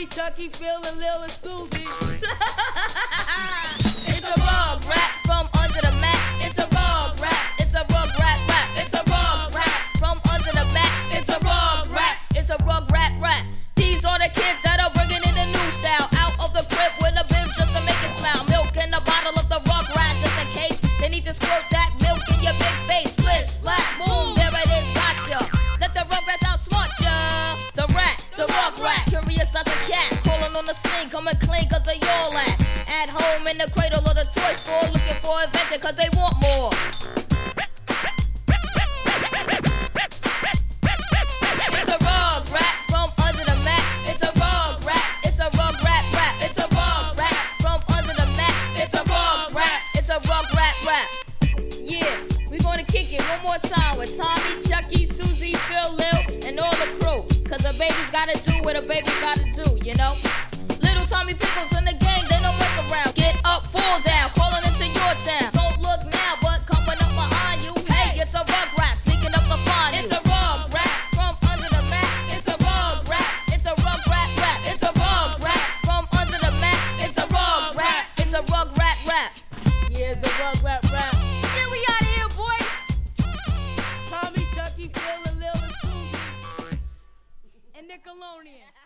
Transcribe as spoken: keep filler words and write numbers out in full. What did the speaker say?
Tommy, Chucky, Phil, and Lil and Susie. It's a rug rap from under the mat. It's a rug rap. It's a rug rap rap. It's a rug rap from under the mat. It's a rug rap. It's a rug rap rap. These are the kids that are bringing in the new style. Out of the crib with a bib just to make it smile. Milk in a bottle of the rug rat just in case they need to squirt that milk in your big face. Split, splash, boom, there it is, gotcha. Let the rug rats outsmart ya. The rat, the rug rat, curious as a cat, crawling on the scene, coming clean cause they all at. At home in the cradle of the toy store, looking for adventure cause they want more. It's a rug rap from under the mat. It's a rug rap. It's a rug rap rap. It's a rug rap from under the mat. It's a rug rap. It's a rug rap rap. Yeah, we gonna kick it one more time with Tommy, Chucky, Susie, Phil, Lil, and all the crew. Cause a baby's gotta do what a baby's gotta do, you know? Little Tommy Pickles in the gang, they don't mess around. Get up, fall down, calling into your town. Don't look now, but coming up behind you. Hey, it's a rug rat sneaking up to find you. It's a rug rat from under the mat. It's a rug rat. It's a rug rat rap. It's a rug rat from under the mat. It's a rug rat. It's a rug rat rap. Yeah, it's a rug rap rap. Here we out here, boy. Tommy, Chucky, Phil, and Lil and Susie. And Nickelodeon.